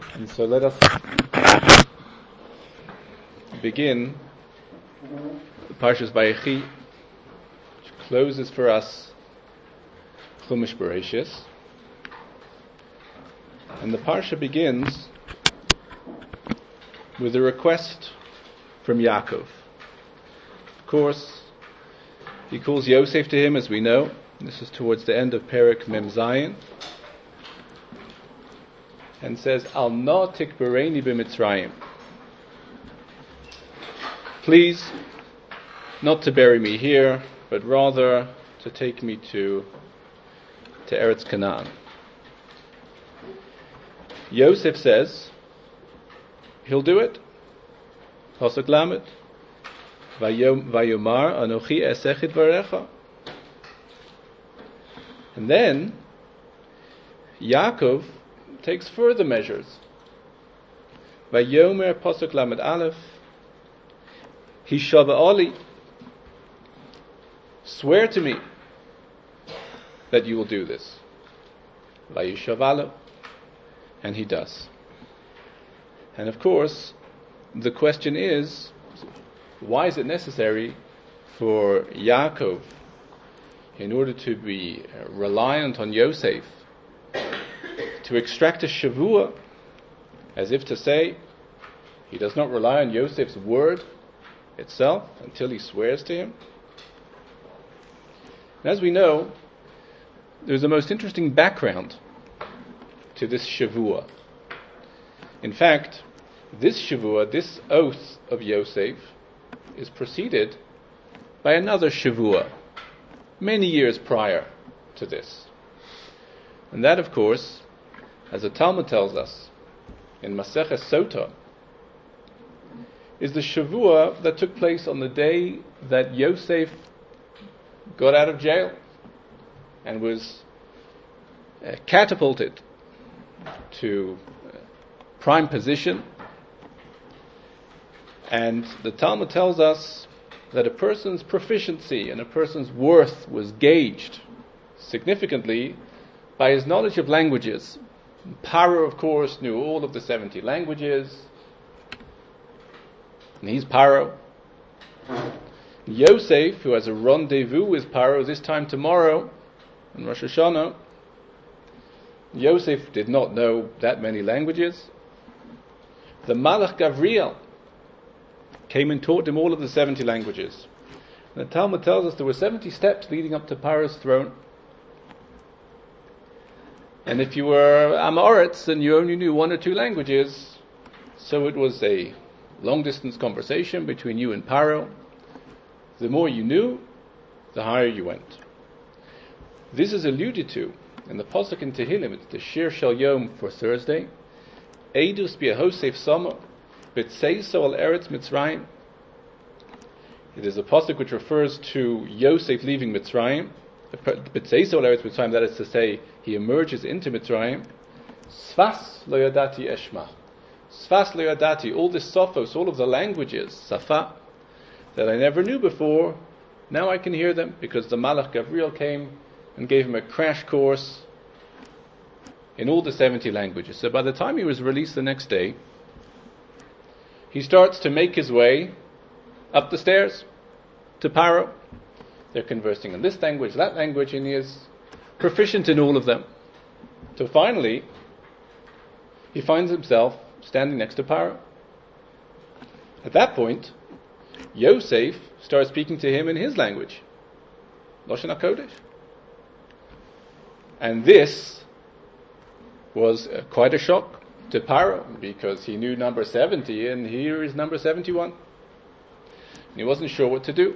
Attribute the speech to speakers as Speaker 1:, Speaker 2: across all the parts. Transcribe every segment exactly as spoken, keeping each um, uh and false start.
Speaker 1: And so let us begin the Parshas Vayechi, which closes for us Chumash Bereshis. And the Parsha begins with a request from Yaakov. Of course, he calls Yosef to him, as we know. This is towards the end of Perek Mem Zayin. And says, Al na tikbereni b'Mitzrayim. Please, not to bury me here, but rather to take me to, to Eretz Canaan. Yosef says, he'll do it. Pasuk Lamed. Vayomar anochi esech idvarecha. And then, Yaakov takes further measures. Vayomer Pasuk Lamed Aleph. Hishava Ali. Swear to me that you will do this. Vayishav. And he does. And of course, the question is, why is it necessary for Yaakov, in order to be reliant on Yosef, to extract a shavua, as if to say, he does not rely on Yosef's word itself until he swears to him? And as we know, there's a most interesting background to this shavua. In fact, this shavua, this oath of Yosef, is preceded by another shavua, many years prior to this. And that, of course, as the Talmud tells us in Maseches Sota, is the shavua that took place on the day that Yosef got out of jail and was uh, catapulted to uh, prime position. And the Talmud tells us that a person's proficiency and a person's worth was gauged significantly by his knowledge of languages. Paro, of course, knew all of the seventy languages, and he's Paro. Yosef, who has a rendezvous with Paro this time tomorrow, on Rosh Hashanah, Yosef did not know that many languages. The Malach Gavriel came and taught him all of the seventy languages. And the Talmud tells us there were seventy steps leading up to Paro's throne. And if you were Amoritz and you only knew one or two languages, so it was a long-distance conversation between you and Paro. The more you knew, the higher you went. This is alluded to in the Pasuk in Tehillim. It's the Shir Shel Yom for Thursday. Eidus b'Yehosef Sama b'Tzeiso al Eretz Mitzrayim. It is a Pasuk which refers to Yosef leaving Mitzrayim. B'Tzeiso al Eretz Mitzrayim, that is to say, he emerges into Mitzrayim. Sfas lo yadati eshma. Sfas lo yadati, all this sophos, all of the languages, safa, that I never knew before, now I can hear them, because the Malach Gavriel came and gave him a crash course in all the seventy languages. So by the time he was released the next day, he starts to make his way up the stairs to Paro. They're conversing in this language, that language, and he is proficient in all of them. So finally, he finds himself standing next to Paro. At that point, Yosef starts speaking to him in his language, Lashon HaKodesh. And this was uh, quite a shock to Paro, because he knew number seventy, and here is number seventy-one. And he wasn't sure what to do.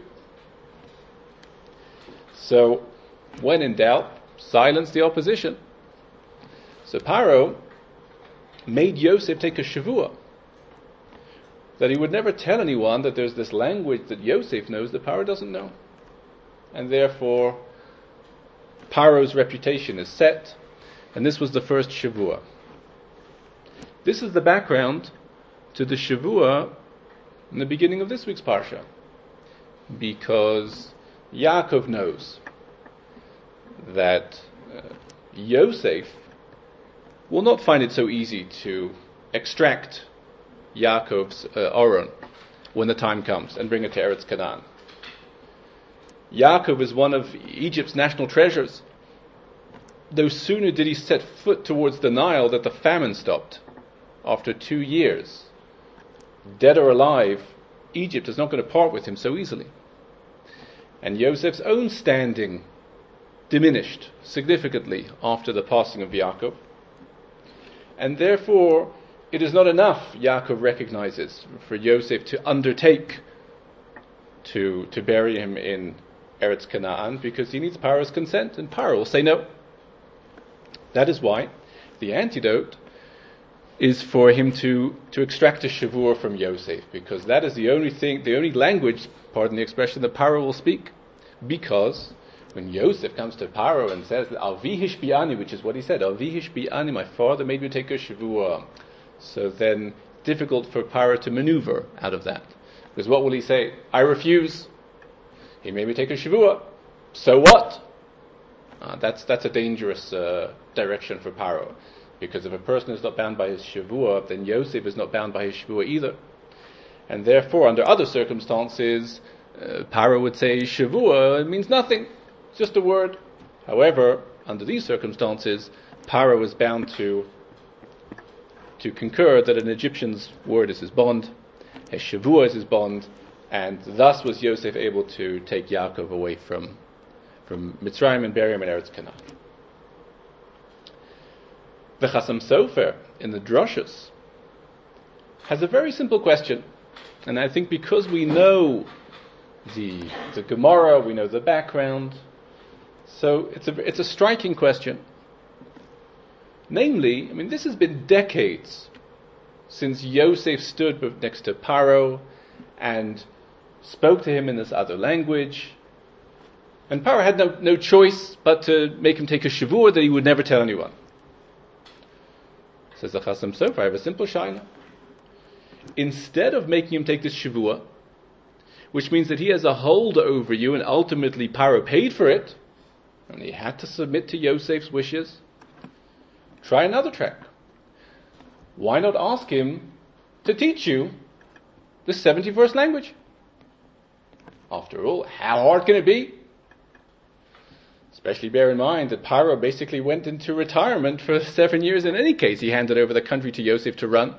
Speaker 1: So, when in doubt, silence the opposition. So Paro made Yosef take a shavua, that he would never tell anyone that there's this language that Yosef knows that Paro doesn't know. And therefore, Paro's reputation is set, and this was the first shavua. This is the background to the shavua in the beginning of this week's parsha, because Yaakov knows that uh, Yosef will not find it so easy to extract Yaakov's uh, Oron when the time comes and bring it to Eretz Canaan. Yaakov is one of Egypt's national treasures. No sooner did he set foot towards the Nile that the famine stopped. After two years, dead or alive, Egypt is not going to part with him so easily. And Yosef's own standing diminished significantly after the passing of Yaakov. And therefore, it is not enough, Yaakov recognizes, for Yosef to undertake to, to bury him in Eretz Canaan, because he needs Paro's consent, and Paro will say no. That is why the antidote is for him to, to extract a shavur from Yosef, because that is the only thing, the only language, pardon the expression, that Paro will speak. Because when Yosef comes to Paro and says, Avi hishbi'ani, which is what he said, Avi hishbi'ani, my father made me take a shavur. So then, difficult for Paro to maneuver out of that. Because what will he say? I refuse. He made me take a shavua. So what? Uh, that's that's a dangerous uh, direction for Paro, because if a person is not bound by his shavua, then Yosef is not bound by his shavua either, and therefore, under other circumstances, uh, Paro would say shavua means nothing, it's just a word. However, under these circumstances, Paro is bound to to concur that an Egyptian's word is his bond, his shavua is his bond. And thus was Yosef able to take Yaakov away from, from Mitzrayim and bury him in Eretz Canaan. The Chasam Sofer in the Drushes has a very simple question, and I think because we know the the Gemara, we know the background, so it's a it's a striking question. Namely, I mean, this has been decades since Yosef stood next to Paro and spoke to him in this other language. And Paro had no, no choice but to make him take a shavur that he would never tell anyone. Says the Chasam Sofer, I have a simple shaila. Instead of making him take this shavur, which means that he has a hold over you and ultimately Paro paid for it, and he had to submit to Yosef's wishes, try another track. Why not ask him to teach you the seventy-first language? After all, how hard can it be? Especially bear in mind that Paro basically went into retirement for seven years in any case. He handed over the country to Yosef to run.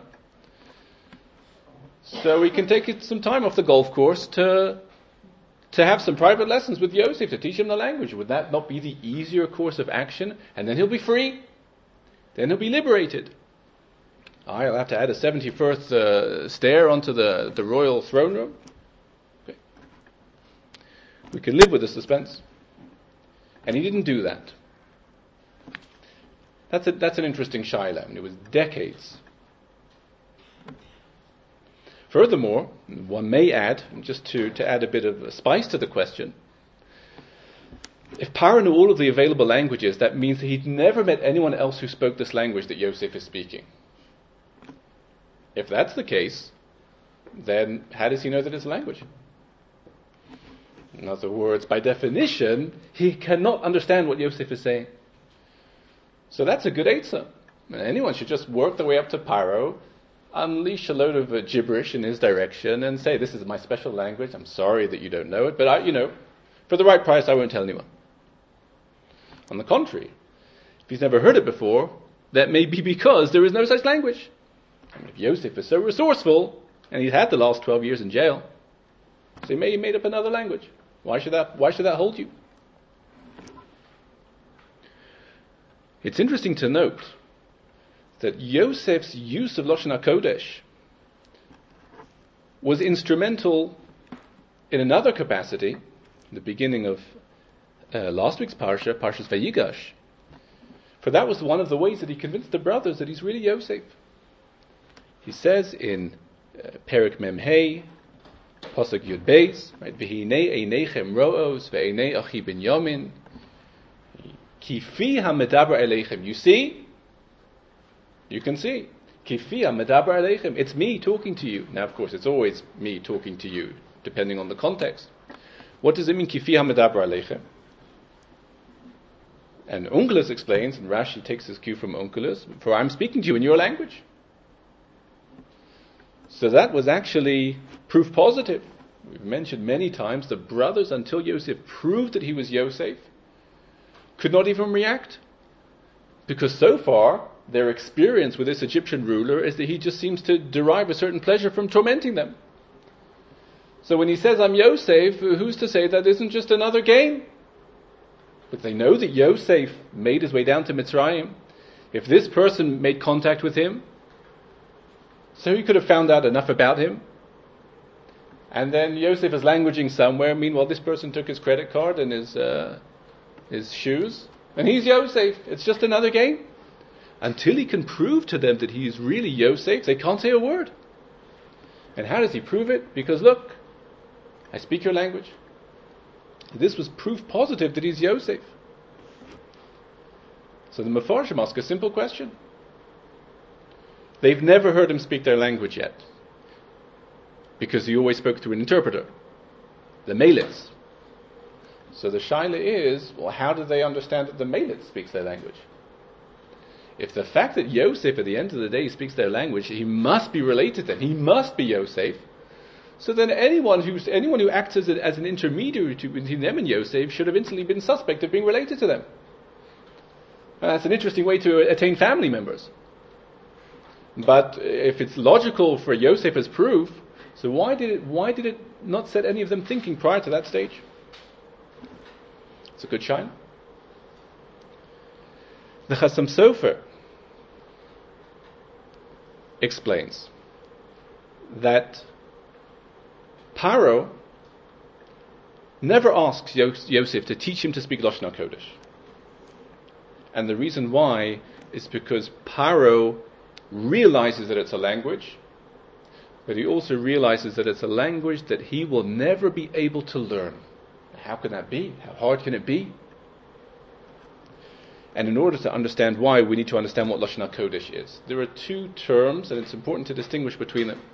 Speaker 1: So he can take some time off the golf course to to have some private lessons with Yosef to teach him the language. Would that not be the easier course of action? And then he'll be free. Then he'll be liberated. I'll have to add a seventy-first uh, stair onto the, the royal throne room. Okay. We can live with the suspense. And he didn't do that. That's a, that's an interesting shaila. I mean, it was decades. Furthermore, one may add, just to, to add a bit of spice to the question, if Paro knew all of the available languages, that means that he'd never met anyone else who spoke this language that Yosef is speaking. If that's the case, then how does he know that it's a language? In other words, by definition, he cannot understand what Yosef is saying. So that's a good eitzah. I mean, anyone should just work their way up to Paro, unleash a load of uh, gibberish in his direction, and say, "This is my special language. I'm sorry that you don't know it, but I, you know, for the right price, I won't tell anyone." On the contrary, if he's never heard it before, that may be because there is no such language. I mean, if Yosef is so resourceful, and he's had the last twelve years in jail, so he may have made up another language. Why should that, why should that hold you? It's interesting to note that Yosef's use of Lashon HaKodesh was instrumental in another capacity, the beginning of uh, last week's Parsha, Parshas Vayigash. For that was one of the ways that he convinced the brothers that he's really Yosef. He says in uh, Perek Mem Hey, Pasuk Yud Beis, right? V'hinei einechem ro'os ve'einei achi Binyamin Kifi ha-medaber eleichem. You see? You can see. Kifi ha-medaber eleichem. It's me talking to you. Now, of course, it's always me talking to you, depending on the context. What does it mean, Kifi ha-medaber eleichem? And Onkelos explains, and Rashi takes his cue from Onkelos, for I'm speaking to you in your language. So that was actually proof positive. We've mentioned many times the brothers, until Yosef proved that he was Yosef, could not even react. Because so far, their experience with this Egyptian ruler is that he just seems to derive a certain pleasure from tormenting them. So when he says, I'm Yosef, who's to say that isn't just another game? But they know that Yosef made his way down to Mitzrayim. If this person made contact with him, so he could have found out enough about him. And then Yosef is languaging somewhere. Meanwhile, this person took his credit card and his uh, his shoes. And he's Yosef. It's just another game. Until he can prove to them that he is really Yosef, they can't say a word. And how does he prove it? Because look, I speak your language. This was proof positive that he's Yosef. So the Mefarshim ask a simple question. They've never heard him speak their language yet, because he always spoke through an interpreter, the Melitz. So the shaila is, well, how do they understand that the Melitz speaks their language? If the fact that Yosef at the end of the day speaks their language, he must be related to them, he must be Yosef, so then anyone, who's, anyone who acts as, a, as an intermediary to, between them and Yosef should have instantly been suspect of being related to them. And that's an interesting way to attain family members. But if it's logical for Yosef as proof, so why did it why did it not set any of them thinking prior to that stage? It's a good shine. The Chassam Sofer explains that Paro never asks Yosef to teach him to speak Lashon HaKodesh. And the reason why is because Paro realizes that it's a language, but he also realizes that it's a language that he will never be able to learn. How can that be? How hard can it be? And in order to understand why, we need to understand what Lashon HaKodesh is. There are two terms, and it's important to distinguish between them.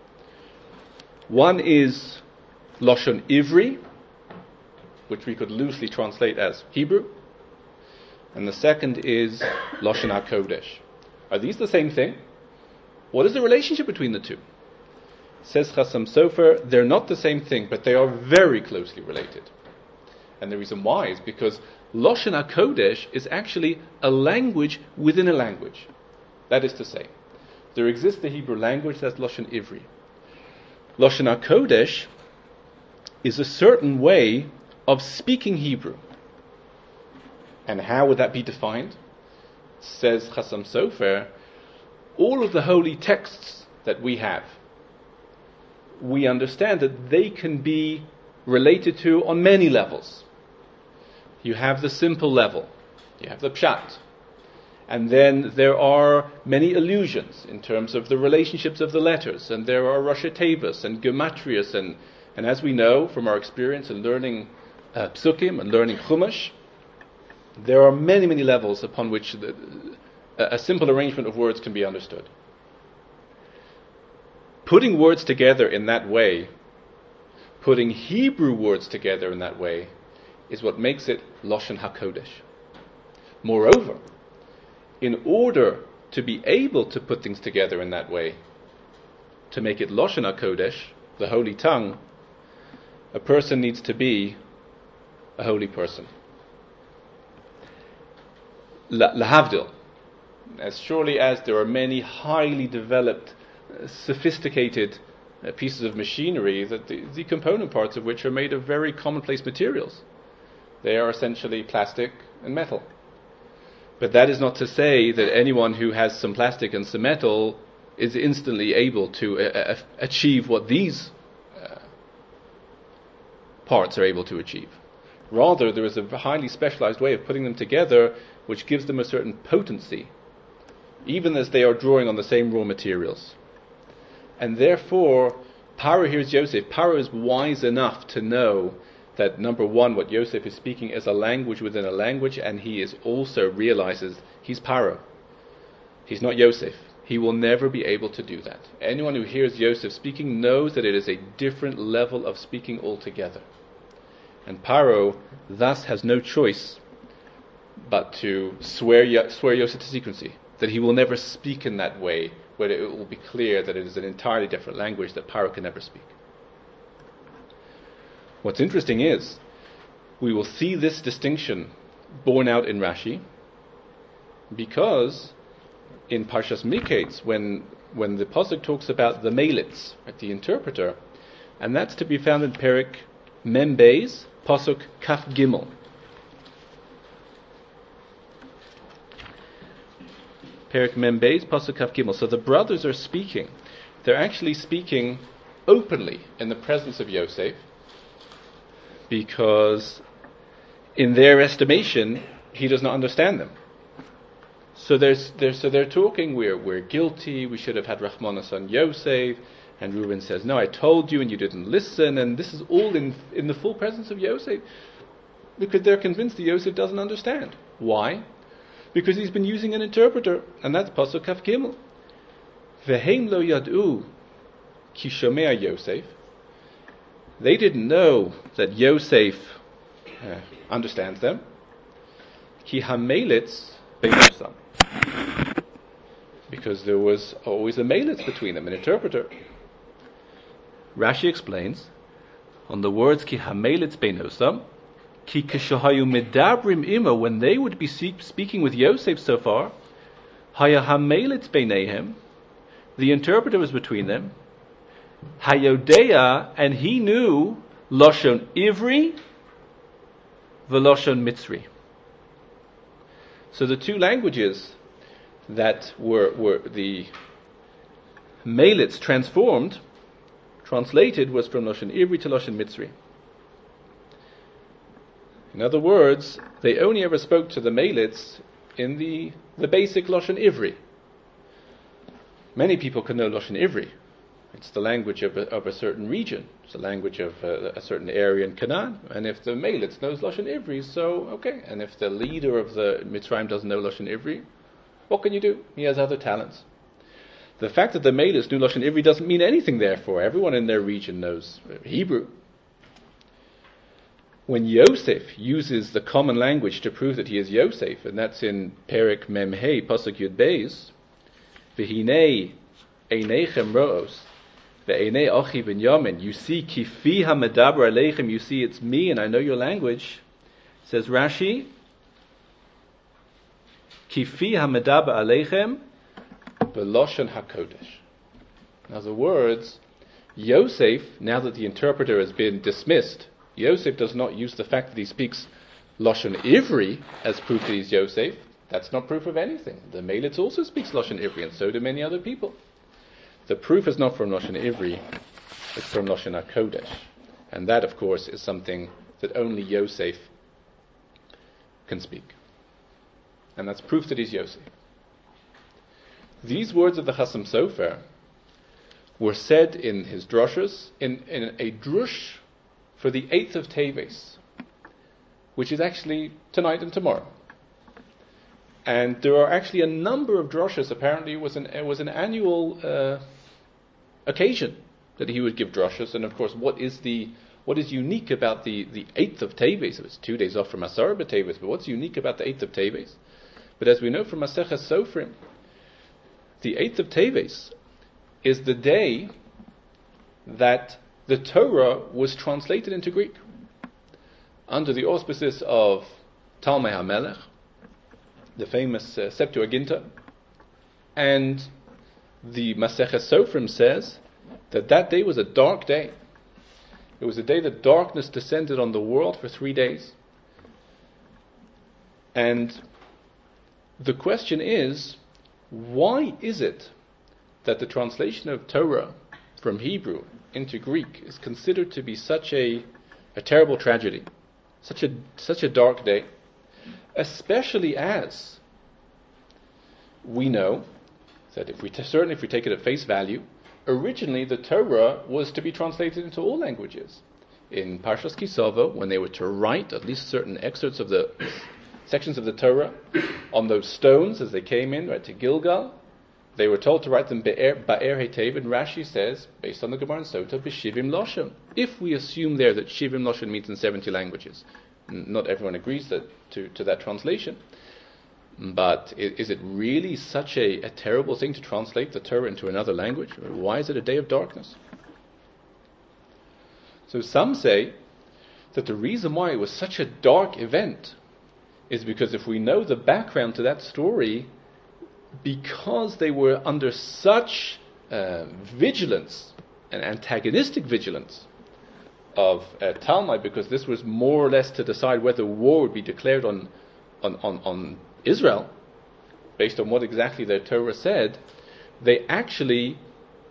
Speaker 1: One is Lashon Ivri, which we could loosely translate as Hebrew, and the second is Lashon HaKodesh. Are these the same thing? What is the relationship between the two? Says Chassam Sofer, they're not the same thing, but they are very closely related. And the reason why is because Lashon HaKodesh is actually a language within a language. That is to say, there exists the Hebrew language, that's Lashon Ivri. Lashon HaKodesh is a certain way of speaking Hebrew. And how would that be defined? Says Chassam Sofer, all of the holy texts that we have, we understand that they can be related to on many levels. You have the simple level, you have the pshat, and then there are many allusions in terms of the relationships of the letters, and there are Rashi Tevos and Gematrias, and, and as we know from our experience in learning uh, Psukim and learning Chumash, there are many, many levels upon which the, a, a simple arrangement of words can be understood. Putting words together in that way, putting Hebrew words together in that way, is what makes it Lashon HaKodesh. Moreover, in order to be able to put things together in that way, to make it Lashon HaKodesh, the holy tongue, a person needs to be a holy person. Lahavdil, as surely as there are many highly developed, uh, sophisticated uh, pieces of machinery, that the, the component parts of which are made of very commonplace materials. They are essentially plastic and metal. But that is not to say that anyone who has some plastic and some metal is instantly able to uh, uh, achieve what these uh, parts are able to achieve. Rather, there is a highly specialized way of putting them together which gives them a certain potency, even as they are drawing on the same raw materials. And therefore, Paro hears Yosef. Paro is wise enough to know that, number one, what Yosef is speaking is a language within a language, and he is also realizes he's Paro. He's not Yosef. He will never be able to do that. Anyone who hears Yosef speaking knows that it is a different level of speaking altogether. And Paro thus has no choice but to swear, swear Yosef to secrecy, that he will never speak in that way where it will be clear that it is an entirely different language that Paro can never speak. What's interesting is, we will see this distinction borne out in Rashi, because in Parshas Miketz, when when the pasuk talks about the Melitz, right, the interpreter, and that's to be found in Perek Mem Beis, pasuk Kaf Gimel. Perek Mem Beis, pasuk Kaf Gimel. So the brothers are speaking. They're actually speaking openly in the presence of Yosef, because in their estimation, he does not understand them. So there's, there's, so they're talking, we're, we're guilty, we should have had Rachmanas on Yosef, and Reuben says, no, I told you and you didn't listen, and this is all in, in the full presence of Yosef, because they're convinced that Yosef doesn't understand. Why? Because he's been using an interpreter, and that's Pasuk Kaf Gimel. Veheim lo yad'u ki shomea Yosef. They didn't know that Yosef uh, understands them. Ki hamelitz beinosam. Because there was always a melitz between them, an interpreter. Rashi explains on the words ki hamelitz beinosam, ki kishahayu medabrim ima, when they would be speaking with Yosef so far, haya hamelitz beinehem, the interpreter was between them, hayodea, and he knew Lashon Ivri v'Lashon Mitzri. So the two languages that were, were the Melitz transformed, translated, was from Lashon Ivri to Lashon Mitzri. In other words, they only ever spoke to the Melitz in the, the basic Lashon Ivri. Many people can know Lashon Ivri. It's the language of a, of a certain region. It's the language of a, a certain area in Canaan. And if the Melitz knows Lashon Ivri, so okay. And if the leader of the Mitzrayim doesn't know Lashon Ivri, what can you do? He has other talents. The fact that the Melitz knew Lashon Ivri doesn't mean anything, therefore. Everyone in their region knows Hebrew. When Yosef uses the common language to prove that he is Yosef, and that's in Perek Mem Hey, Pasuk Yud Beis, V'hinei einechem ro'os, ve'einei achi Binyamin, you see kifi ha-medaber aleichem, you see it's me and I know your language. Says Rashi, kifi ha-medaber aleichem b'loshen hakodesh. In other words, Yosef, now that the interpreter has been dismissed, Yosef does not use the fact that he speaks Lashon Ivri as proof that he's Yosef. That's not proof of anything. The Melitz also speaks Lashon Ivri, and so do many other people. The proof is not from Lashon Ivri, it's from Lashon HaKodesh. And that, of course, is something that only Yosef can speak. And that's proof that he's Yosef. These words of the Chasam Sofer were said in his drushes, in, in a drush for the eighth of Teves, which is actually tonight and tomorrow. And there are actually a number of drushes. Apparently it was an, it was an annual uh, occasion that he would give drushes. And of course, what is the what is unique about the, the eighth of Teves? It's two days off from Asar B'Teves, but what's unique about the eighth of Teves? But as we know from Maseches Sofrim, the eighth of Teves is the day that the Torah was translated into Greek under the auspices of Talmei HaMelech, the famous uh, Septuaginta, and the Maseches Sofrim says that that day was a dark day. It was a day that darkness descended on the world for three days. And the question is, why is it that the translation of Torah from Hebrew into Greek is considered to be such a, a terrible tragedy, such a such a dark day? Especially as we know that if we t- certainly if we take it at face value, originally the Torah was to be translated into all languages. In Parshas Kisava, when they were to write at least certain excerpts of the sections of the Torah on those stones as they came in right to Gilgal, they were told to write them Ba'er Hetev, and Rashi says, based on the Gemara and Sota, B'Shivim Lashon. If we assume there that Shivim Lashon means in seventy languages, not everyone agrees that to, to that translation. But is it really such a, a terrible thing to translate the Torah into another language? Why is it a day of darkness? So some say that the reason why it was such a dark event is because if we know the background to that story, because they were under such uh, vigilance, and antagonistic vigilance of uh, Talmai, because this was more or less to decide whether war would be declared on, on, on, on Israel, based on what exactly their Torah said, they actually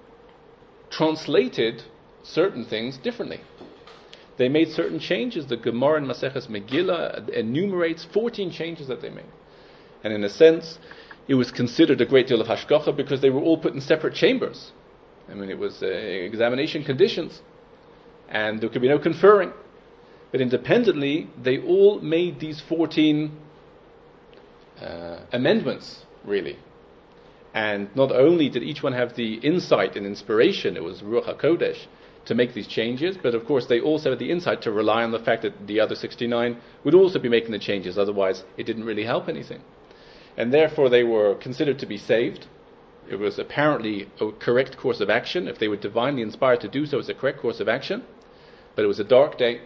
Speaker 1: translated certain things differently. They made certain changes. The Gemara in Maseches Megillah enumerates fourteen changes that they made. And in a sense, it was considered a great deal of hashgacha because they were all put in separate chambers. I mean, it was uh, examination conditions, and there could be no conferring. But independently, they all made these fourteen uh, amendments, really. And not only did each one have the insight and inspiration, it was Ruach HaKodesh, to make these changes, but of course they also had the insight to rely on the fact that the other sixty-nine would also be making the changes, otherwise it didn't really help anything. And therefore they were considered to be saved. It was apparently a correct course of action. If they were divinely inspired to do so, it was a correct course of action. But it was a dark day,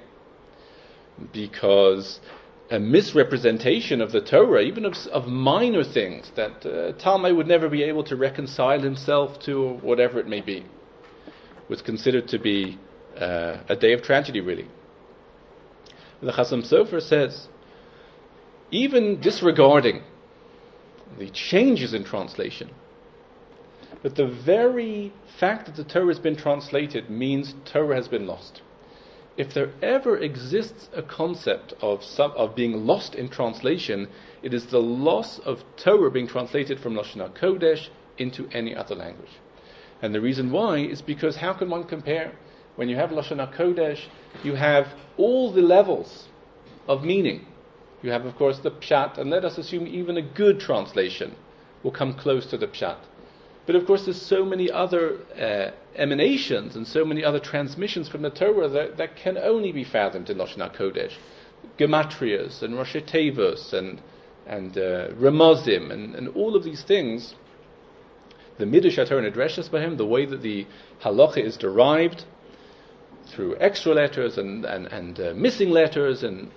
Speaker 1: because a misrepresentation of the Torah, even of, of minor things that uh, Talmai would never be able to reconcile himself to, or whatever it may be, was considered to be uh, a day of tragedy, really. The Chasam Sofer says, even disregarding the changes in translation, that the very fact that the Torah has been translated means Torah has been lost. If there ever exists a concept of some, of being lost in translation, it is the loss of Torah being translated from Lashon HaKodesh into any other language. And the reason why is because how can one compare? When you have Lashon HaKodesh, you have all the levels of meaning. You have, of course, the Pshat, and let us assume even a good translation will come close to the Pshat. But of course, there's so many other uh, emanations and so many other transmissions from the Torah that, that can only be fathomed in Lashon HaKodesh. Gematrias and Rosh Tevos and, and uh, Ramazim and, and all of these things. The Midrash HaTorah and Dreshas by him, the way that the halacha is derived through extra letters and, and, and uh, missing letters, and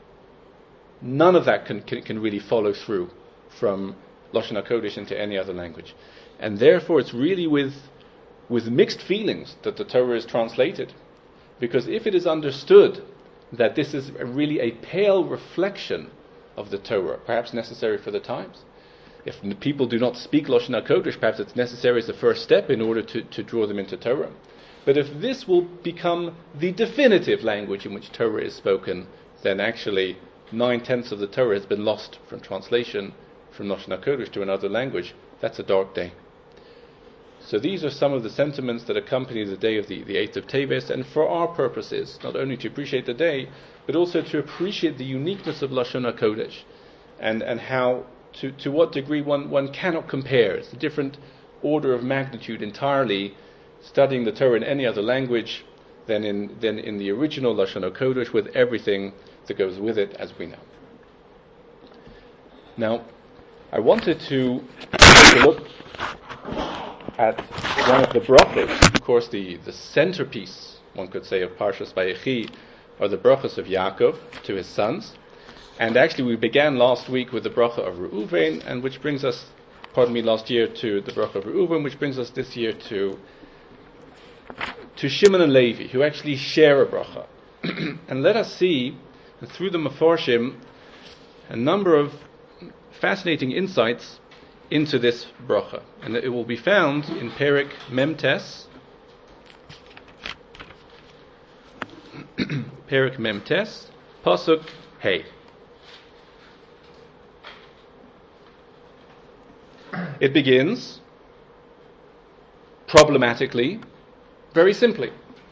Speaker 1: none of that can, can, can really follow through from Lashon HaKodesh into any other language. And therefore it's really with, with mixed feelings that the Torah is translated. Because if it is understood that this is really a pale reflection of the Torah, perhaps necessary for the times, if people do not speak Lashon HaKodesh, perhaps it's necessary as a first step in order to, to draw them into Torah. But if this will become the definitive language in which Torah is spoken, then actually nine-tenths of the Torah has been lost from translation from Lashon HaKodesh to another language. That's a dark day. So these are some of the sentiments that accompany the day of the, the eighth of Teves, and for our purposes, not only to appreciate the day, but also to appreciate the uniqueness of Lashon HaKodesh, and, and how To, to what degree one, one cannot compare. It's a different order of magnitude entirely, studying the Torah in any other language than in, than in the original Lashon HaKodesh, with everything that goes with it, as we know. Now, I wanted to take a look at one of the brachos. Of course, the, the centerpiece, one could say, of Parshas Vayechi are the brachos of Yaakov to his sons. And actually we began last week with the bracha of Reuven, and which brings us, pardon me, last year to the bracha of Reuven, which brings us this year to to Shimon and Levi, who actually share a bracha. And let us see, through the Mefarshim, a number of fascinating insights into this bracha. And it will be found in Perek Memtes, Perek Memtes, Pasuk Hey. It begins problematically, very simply.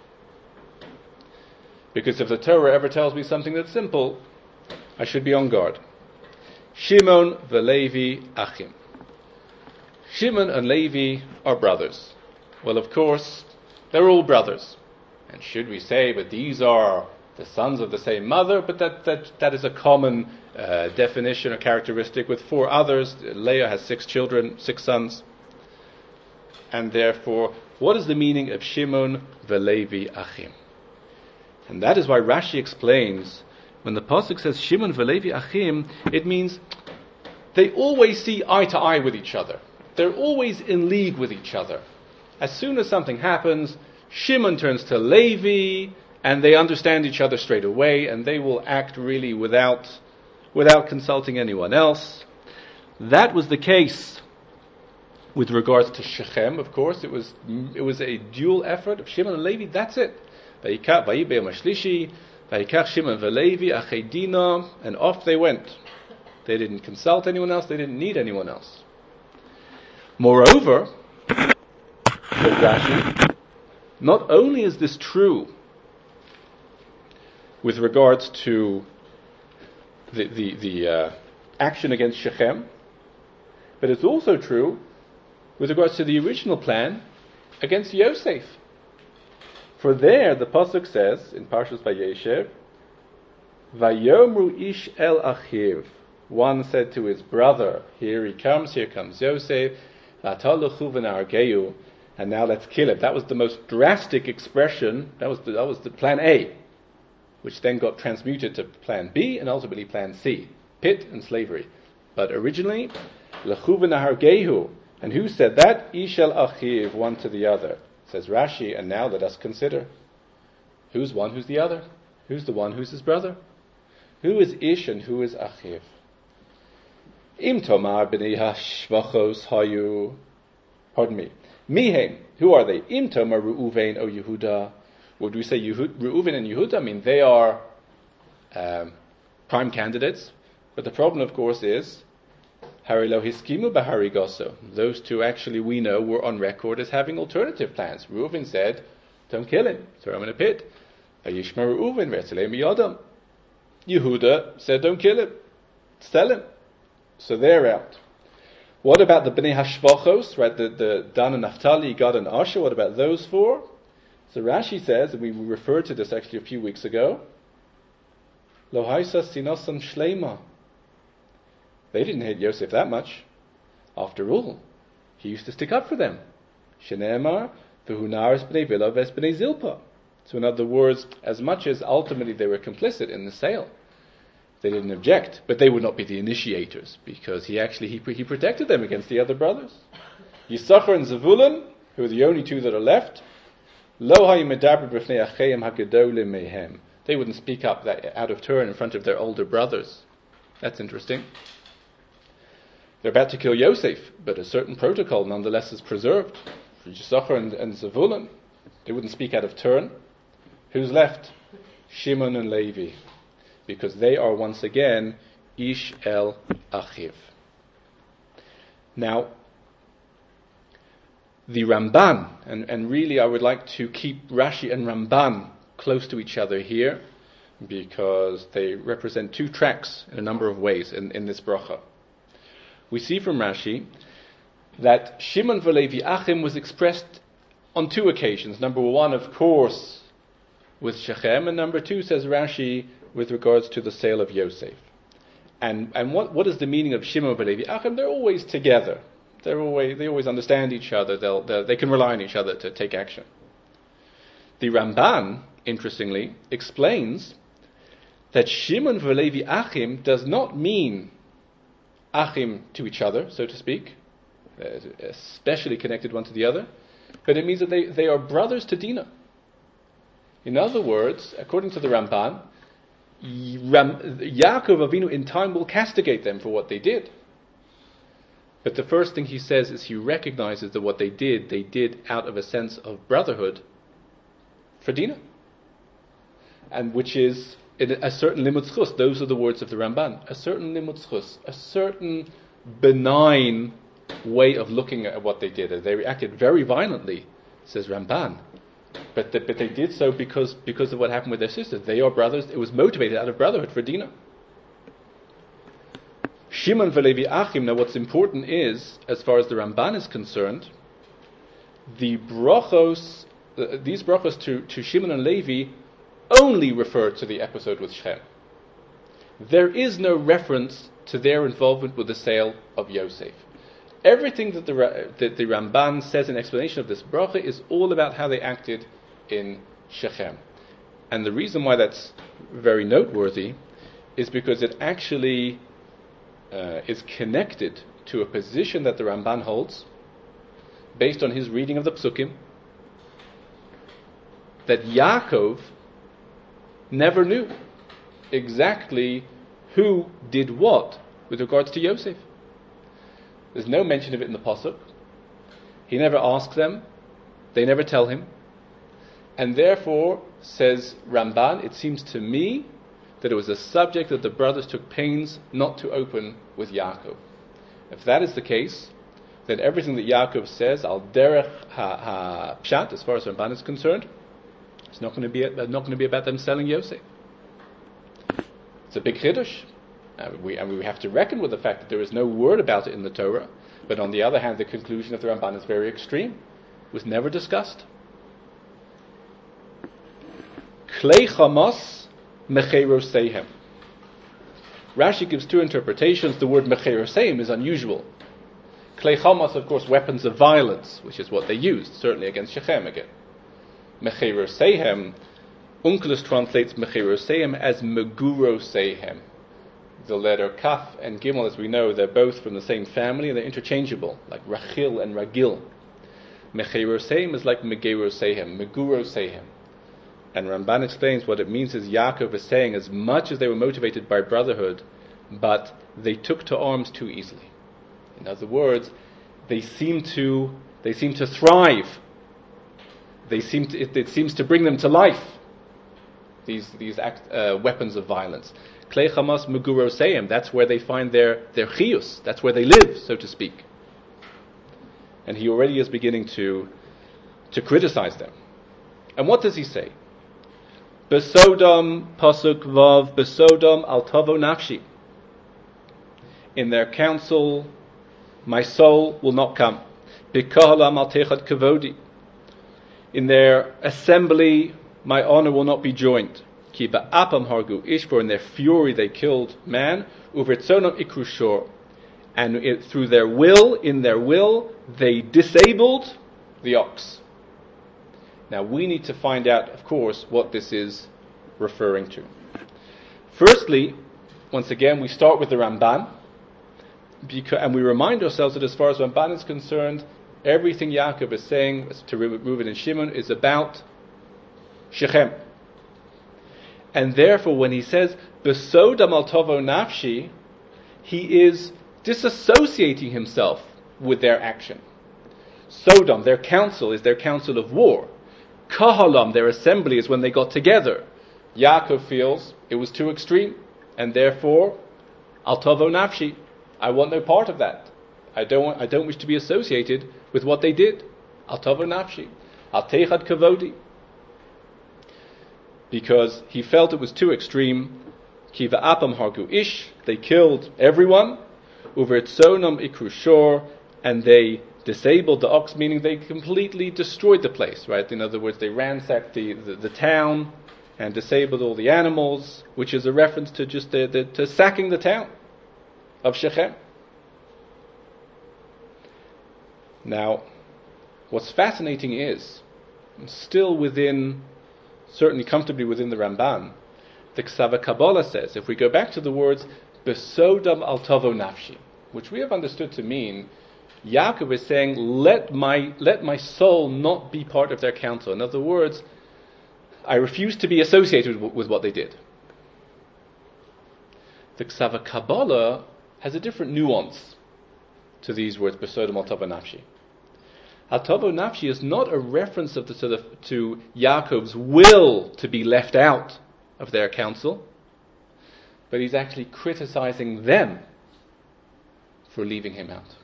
Speaker 1: Because if the Torah ever tells me something that's simple, I should be on guard. Shimon v'Levi achim. Shimon and Levi are brothers. Well, of course, they're all brothers. And should we say, but these are the sons of the same mother, but that, that, that is a common uh, definition or characteristic with four others. Leah has six children, six sons. And therefore, what is the meaning of Shimon v'Levi Achim? And that is why Rashi explains, when the pasuk says Shimon v'Levi Achim, it means they always see eye to eye with each other. They're always in league with each other. As soon as something happens, Shimon turns to Levi, and they understand each other straight away, and they will act really without, without consulting anyone else. That was the case with regards to Shechem, of course. It was it was a dual effort of Shimon and Levi. That's it. Shimon v'Levi achei Dina, and off they went. They didn't consult anyone else. They didn't need anyone else. Moreover, says Rashi, not only is this true with regards to the the, the uh, action against Shechem, but it's also true with regards to the original plan against Yosef. For there, the pasuk says in Parshas Vayeshev, "Vayomru ish el achiv." One said to his brother, "Here he comes. Here comes Yosef. V'ataluchu v'nargeu." And now let's kill him. That was the most drastic expression. That was the, that was the plan A, which then got transmuted to plan B and ultimately plan C, pit and slavery. But originally, lechu v'nargeu. And who said that? Ishel achiv, one to the other. Says Rashi, and now let us consider. Who's one, who's the other? Who's the one, who's his brother? Who is Ish and who is Achiv? Im tomar b'nei hashvachos hayu. Pardon me. Mihem, who are they? Im tomar Reuven o Yehuda. Would we say Yehud, Reuven and Yehuda? I mean, they are um, prime candidates. But the problem, of course, is Hari lo hiskimu b'hari goso. Those two, actually, we know, were on record as having alternative plans. Reuven said, "Don't kill him. Throw him in a pit." Vayishma Reuven v'etzalei miyadam. Yehuda said, "Don't kill him. Sell him." So they're out. What about the Bnei Hashvachos, right? The, the Dan and Naphtali, Gad and Asher. What about those four? So Rashi says, and we referred to this actually a few weeks ago, Lo haisa sinasan shleima. They didn't hate Yosef that much. After all, he used to stick up for them. Shenemar v'hunar es bnei Vila ves bnei Zilpa. So in other words, as much as ultimately they were complicit in the sale, they didn't object, but they would not be the initiators, because he actually he, he protected them against the other brothers. Yisachar and Zevulun, who are the only two that are left, Lo hayim medaber b'fnei acheim hagedolim mehem. They wouldn't speak up that, out of turn in front of their older brothers. That's interesting. They're about to kill Yosef, but a certain protocol nonetheless is preserved. For Yisachar and, and Zevulun, they wouldn't speak out of turn. Who's left? Shimon and Levi. Because they are once again Ish el Achiv. Now, the Ramban, and, and really I would like to keep Rashi and Ramban close to each other here, because they represent two tracks in a number of ways in, in this bracha. We see from Rashi that Shimon v'Levi Achim was expressed on two occasions. Number one, of course, with Shechem, and number two, says Rashi, with regards to the sale of Yosef. And and what, what is the meaning of Shimon v'Levi Achim? They're always together. They're always they always understand each other. They'll, they'll they can rely on each other to take action. The Ramban, interestingly, explains that Shimon v'Levi Achim does not mean Achim to each other, so to speak, especially connected one to the other, but it means that they, they are brothers to Dinah. In other words, according to the Ramban, Ram, Yaakov Avinu in time will castigate them for what they did. But the first thing he says is he recognizes that what they did, they did out of a sense of brotherhood for Dinah. And which is a certain limud zchus. Those are the words of the Ramban. A certain limud zchus, a certain benign way of looking at what they did. They reacted very violently, says Ramban. But the, but they did so because because of what happened with their sisters. They are brothers. It was motivated out of brotherhood for Dinah. Shimon v'Levi Achim. Now, what's important is, as far as the Ramban is concerned, the brachos, uh, these brachos to, to Shimon and Levi only refer to the episode with Shechem. There is no reference to their involvement with the sale of Yosef. Everything that the, that the Ramban says in explanation of this bracha is all about how they acted in Shechem. And the reason why that's very noteworthy is because it actually uh, is connected to a position that the Ramban holds, based on his reading of the Psukim, that Yaakov never knew exactly who did what with regards to Yosef. There's no mention of it in the Pasuk. He never asks them. They never tell him. And therefore, says Ramban, it seems to me that it was a subject that the brothers took pains not to open with Yaakov. If that is the case, then everything that Yaakov says, al derech ha pshat, as far as Ramban is concerned, it's not going to be not going to be about them selling Yosef. It's a big chiddush, and we and we have to reckon with the fact that there is no word about it in the Torah. But on the other hand, the conclusion of the Ramban is very extreme. It was never discussed. Klei Chamas Mecherosehem. Rashi gives two interpretations. The word Mecherosehem is unusual. Klei Chamas, of course, weapons of violence, which is what they used, certainly against Shechem again. Mecherosehem, Onkelos translates Mecherosehem as Megurosehem. The letter Kaf and Gimel, as we know, they're both from the same family and they're interchangeable, like Rachil and Ragil. Mecherosehem is like Megerosehem, Megurosehem. And Ramban explains what it means is Yaakov is saying, as much as they were motivated by brotherhood, but they took to arms too easily. In other words, they seem to they seem to thrive. They seem to, it, it seems to bring them to life. These these act, uh, weapons of violence. Klei Chamas Meguroseim. That's where they find their their chiyus. That's where they live, so to speak. And he already is beginning to to criticize them. And what does he say? Besodom pasuk vav besodom al tavo nafshi. In their council, my soul will not come. Bikahalam al techad kavodi. In their assembly, my honor will not be joined. Ki ba'apam hargu ishvor. In their fury, they killed man. Uvertzonom ikrushor. And it, through their will, in their will, they disabled the ox. Now we need to find out, of course, what this is referring to. Firstly, once again, we start with the Ramban, because, and we remind ourselves that as far as Ramban is concerned, everything Yaakov is saying to Reuven and Shimon is about Shechem. And therefore, when he says, Besodam al tovo nafshi, he is disassociating himself with their action. Sodom, their council, is their council of war. Kahalam, their assembly, is when they got together. Yaakov feels it was too extreme, and therefore, al tovo nafshi, I want no part of that. I don't want, I don't wish to be associated with what they did. Al tovo nafshi, al techad kavodi, because he felt it was too extreme. Ki va'apam hargu ish, they killed everyone. Uvertzonom ikrushor, and they disabled the ox, meaning they completely destroyed the place, right? In other words, they ransacked the, the, the town and disabled all the animals, which is a reference to just the, the, to sacking the town of Shechem. Now, what's fascinating is, still within, certainly comfortably within the Ramban, the Ksava Kabbalah says, if we go back to the words, Besodam al tovo nafshi, which we have understood to mean, Yaakov is saying, let my let my soul not be part of their council. In other words, I refuse to be associated with, with what they did. The Ksava Kabbalah has a different nuance to these words, Besodom al tovo nafshi. Al tovo nafshi is not a reference of the, to, the, to Yaakov's will to be left out of their council, but he's actually criticizing them for leaving him out.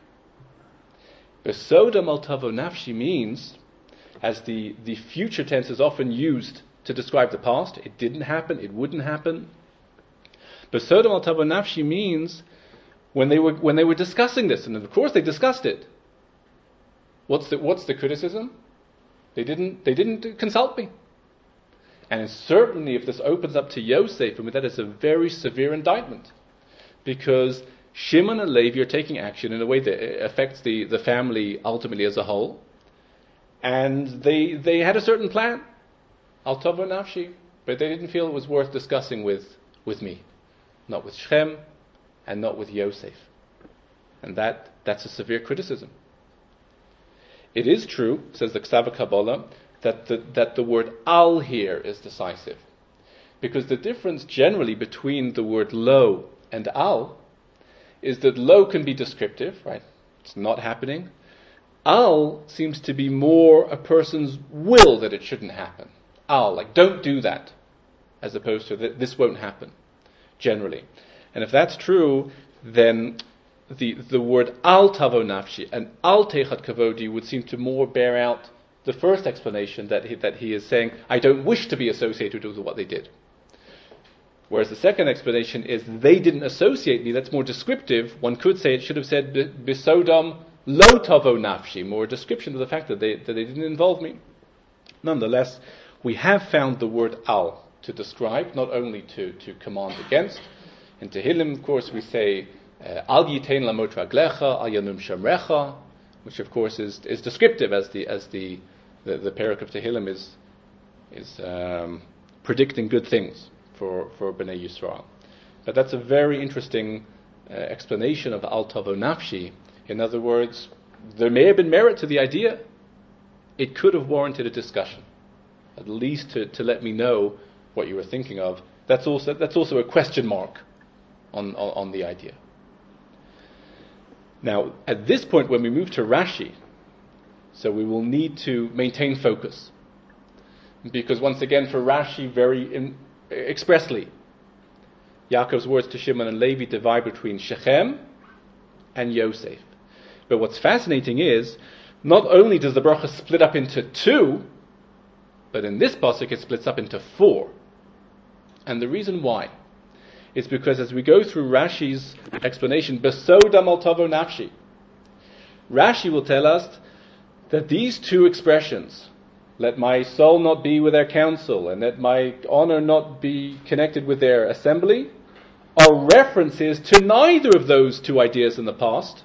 Speaker 1: Besodam al tovo nafshi means, as the, the future tense is often used to describe the past, it didn't happen, it wouldn't happen. Besodam al tovo nafshi means when they were when they were discussing this, and of course they discussed it. What's the what's the criticism? They didn't they didn't consult me. And certainly if this opens up to Yosef, I mean, that is a very severe indictment. Because Shimon and Levi are taking action in a way that affects the, the family ultimately as a whole. And they they had a certain plan. Al tavo nafshi. But they didn't feel it was worth discussing with, with me. Not with Shechem and not with Yosef. And that that's a severe criticism. It is true, says the Ksava Kabbalah, that the, that the word al here is decisive. Because the difference generally between the word lo and al is that lo can be descriptive, right? It's not happening. Al seems to be more a person's will that it shouldn't happen. Al, like don't do that, as opposed to that this won't happen, generally. And if that's true, then the the word al tavo nafshi and al techat kavodi would seem to more bear out the first explanation that he, that he is saying, I don't wish to be associated with what they did. Whereas the second explanation is they didn't associate me. That's more descriptive. One could say it should have said bisodam lo tavo nafshi, more a description of the fact that they that they didn't involve me. Nonetheless, we have found the word al to describe, not only to, to command against. In Tehillim, of course, we say al yitein lamot raglecha, al yanum shamrecha, which of course is is descriptive as the as the the, the parak of Tehillim is is um, predicting good things for for Bnei Yisrael. But that's a very interesting uh, explanation of al tavo nafshi. In other words, there may have been merit to the idea. It could have warranted a discussion, at least to, to let me know what you were thinking of. That's also that's also a question mark on, on, on the idea. Now, at this point, when we move to Rashi, so we will need to maintain focus. Because once again, for Rashi, very in, expressly, Yaakov's words to Shimon and Levi divide between Shechem and Yosef. But what's fascinating is, not only does the bracha split up into two, but in this pasuk it splits up into four. And the reason why is because as we go through Rashi's explanation, Besodam al tavo nafshi, Rashi will tell us that these two expressions, let my soul not be with their counsel and let my honor not be connected with their assembly, are references to neither of those two ideas in the past,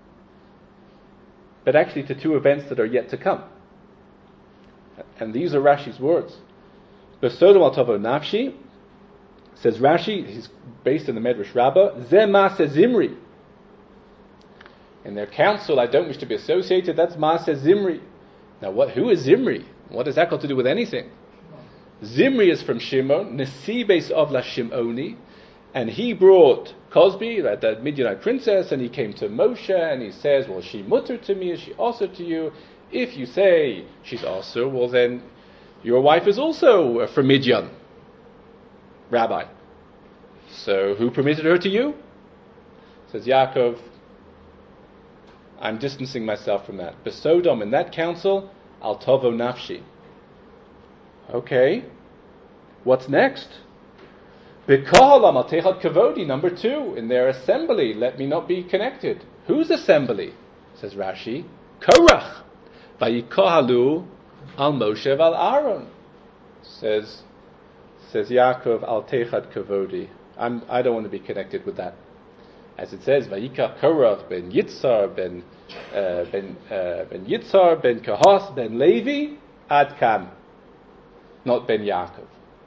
Speaker 1: but actually to two events that are yet to come. And these are Rashi's words. Besodam al tavo nafshi, says Rashi, he's based in the Medrash Rabbah, Zeh Maaseh Zimri. In their council, I don't wish to be associated, that's Maaseh Zimri. Now, what? Who is Zimri? What does that got to do with anything? Zimri is from Shimon, Nesibes of La Shimoni, and he brought Cosby, that, that Midianite princess, and he came to Moshe, and he says, well, is she mutter to me, is she also to you? If you say she's also, well then, your wife is also from Midian. Rabbi. So who permitted her to you? Says Yaakov, I'm distancing myself from that. Besodom, in that council, al tavo nafshi. Okay. What's next? B'kohalam al techad kavodi, number two, in their assembly, let me not be connected. Whose assembly? Says Rashi, Korach. Vayikohalu al Moshe val Aaron. Says Says Yaakov al techad kavodi. I'm, I don't want to be connected with that. As it says, Vayikach Korach ben Yitzhar ben uh, ben uh, ben Yitzhar ben Kahas ben Levi ad kam, not ben Yaakov.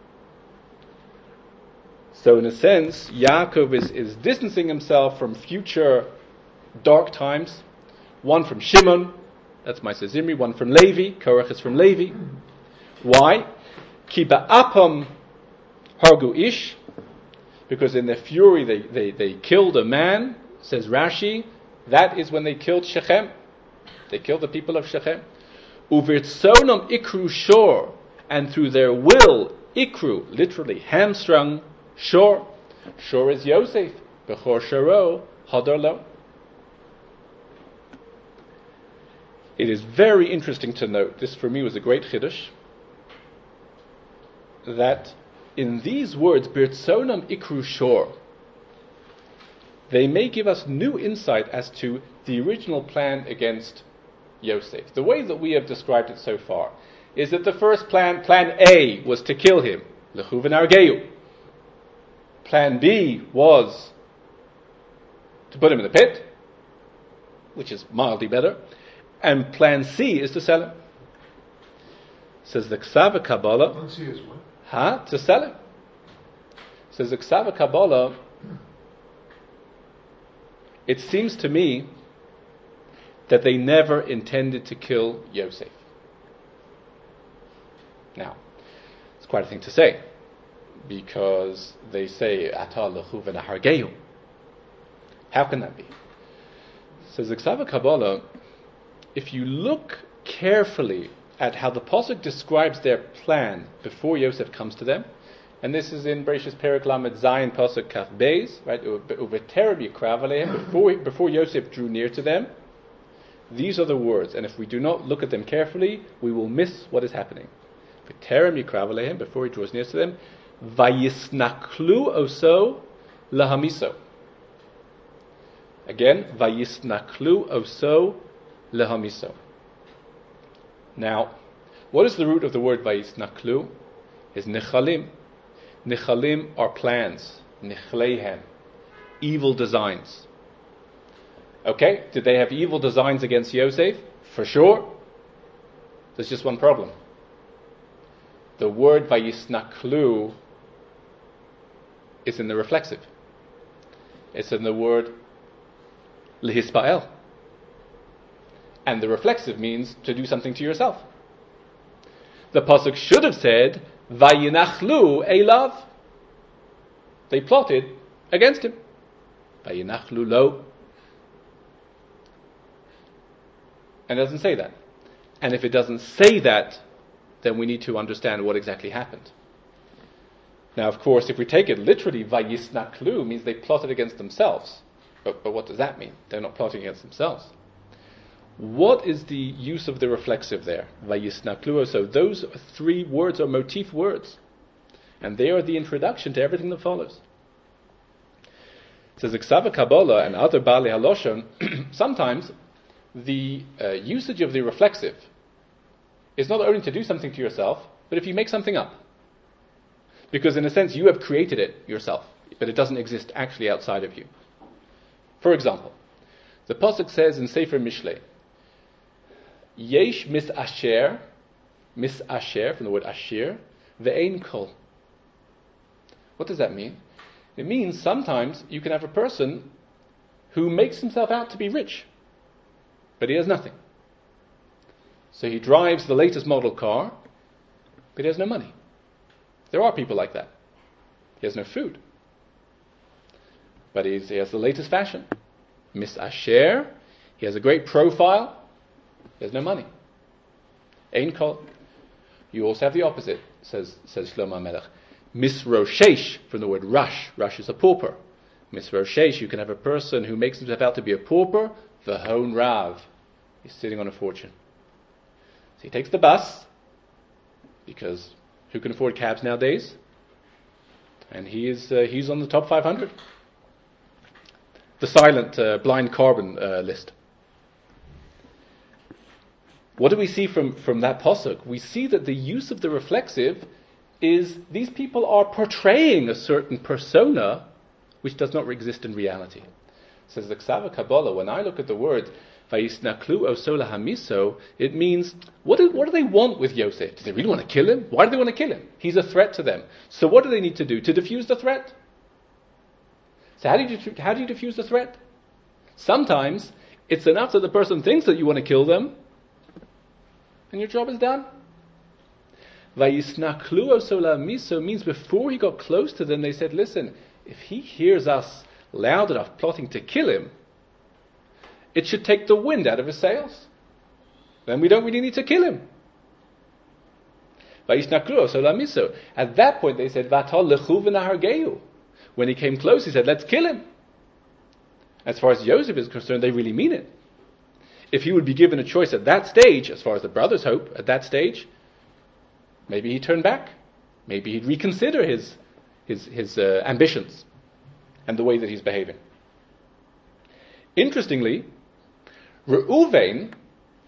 Speaker 1: So in a sense, Yaakov is, is distancing himself from future dark times. One from Shimon, that's Maaseh Zimri. One from Levi, Korach is from Levi. Why? Ki ba'apam hargu ish, because in their fury they, they, they killed a man, says Rashi, that is when they killed Shechem. They killed the people of Shechem. Uvirtsonom ikru shor, and through their will, ikru, literally hamstrung, shor. Shor is Yosef. Bechor sharo, hadar lo. It is very interesting to note, this for me was a great chiddush, that in these words, Birtsonam ikru shor, they may give us new insight as to the original plan against Yosef. The way that we have described it so far is that the first plan, plan A, was to kill him. Lechuven argeu. Plan B was to put him in the pit, which is mildly better. And plan C is to sell him. Says the Ksava Kabbalah.
Speaker 2: Plan C is what?
Speaker 1: Huh? To sell him. Says the Ksava Kabbalah. It seems to me that they never intended to kill Yosef. Now, it's quite a thing to say, because they say, Ata lechuven hargeu. How can that be? Says the Ksava Kabbalah, if you look carefully at how the Pasuk describes their plan before Yosef comes to them, and this is in Bereshis Perek Lamed Zayin Pasuk Kaf Beis, right? Uveterem yikrav alehem, before before Yosef drew near to them. These are the words, and if we do not look at them carefully, we will miss what is happening. Uveterem yikrav alehem, before he draws near to them, vayisnaklu oso lahamiso. Again, vayisnaklu oso lahamiso. Now, what is the root of the word vayisnaklu? Is nichalim. Nichalim are plans. Nichleihem. Evil designs. Okay, did they have evil designs against Yosef? For sure. There's just one problem. The word vayisnaklu is in the reflexive. It's in the word lehispael. And the reflexive means to do something to yourself. The pasuk should have said, Vayinachlu elav. They plotted against him. Vayinachlu lo. And it doesn't say that. And if it doesn't say that, then we need to understand what exactly happened. Now, of course, if we take it literally, Vayisnaklu means they plotted against themselves. But, but what does that mean? They're not plotting against themselves. What is the use of the reflexive there? Vayisnaklu. So those three words are motif words. And they are the introduction to everything that follows. It says, Ksava Kabbalah and other Bali Haloshon, sometimes the uh, usage of the reflexive is not only to do something to yourself, but if you make something up. Because in a sense, you have created it yourself, but it doesn't exist actually outside of you. For example, the Pasuk says in Sefer Mishlei, Yesh mis asher, mis asher, from the word ashir, ve'ein kol. What does that mean? It means sometimes you can have a person who makes himself out to be rich, but he has nothing. So he drives the latest model car, but he has no money. There are people like that. He has no food, but he's, he has the latest fashion. Mis asher, he has a great profile, he has no money. Ein kol. You also have the opposite, says says Shlomo HaMelech. Misroshesh, from the word rush. Rush is a pauper. Misroshesh, you can have a person who makes himself out to be a pauper, v'hon rav. He's sitting on a fortune. So he takes the bus, because who can afford cabs nowadays? And he is uh, he's on the top five hundred. The silent uh, blind carbon uh, list. What do we see from, from that pasuk? We see that the use of the reflexive is these people are portraying a certain persona which does not exist in reality. Says the Ksava Kabbalah, when I look at the word Vayisnaklu oso lahamiso, it means, what do, what do they want with Yosef? Do they really want to kill him? Why do they want to kill him? He's a threat to them. So what do they need to do to defuse the threat? So how do you how do you defuse the threat? Sometimes it's enough that the person thinks that you want to kill them, and your job is done. Vayisnaklu oso lahamiso means before he got close to them, they said, listen, if he hears us loud enough plotting to kill him, it should take the wind out of his sails. Then we don't really need to kill him. Vayisnaklu oso lahamiso. At that point they said, Vatal lechuven hargeu. When he came close, he said, let's kill him. As far as Yosef is concerned, they really mean it. If he would be given a choice at that stage, as far as the brothers hope, at that stage, maybe he'd turn back. Maybe he'd reconsider his his, his uh, ambitions and the way that he's behaving. Interestingly, Reuven,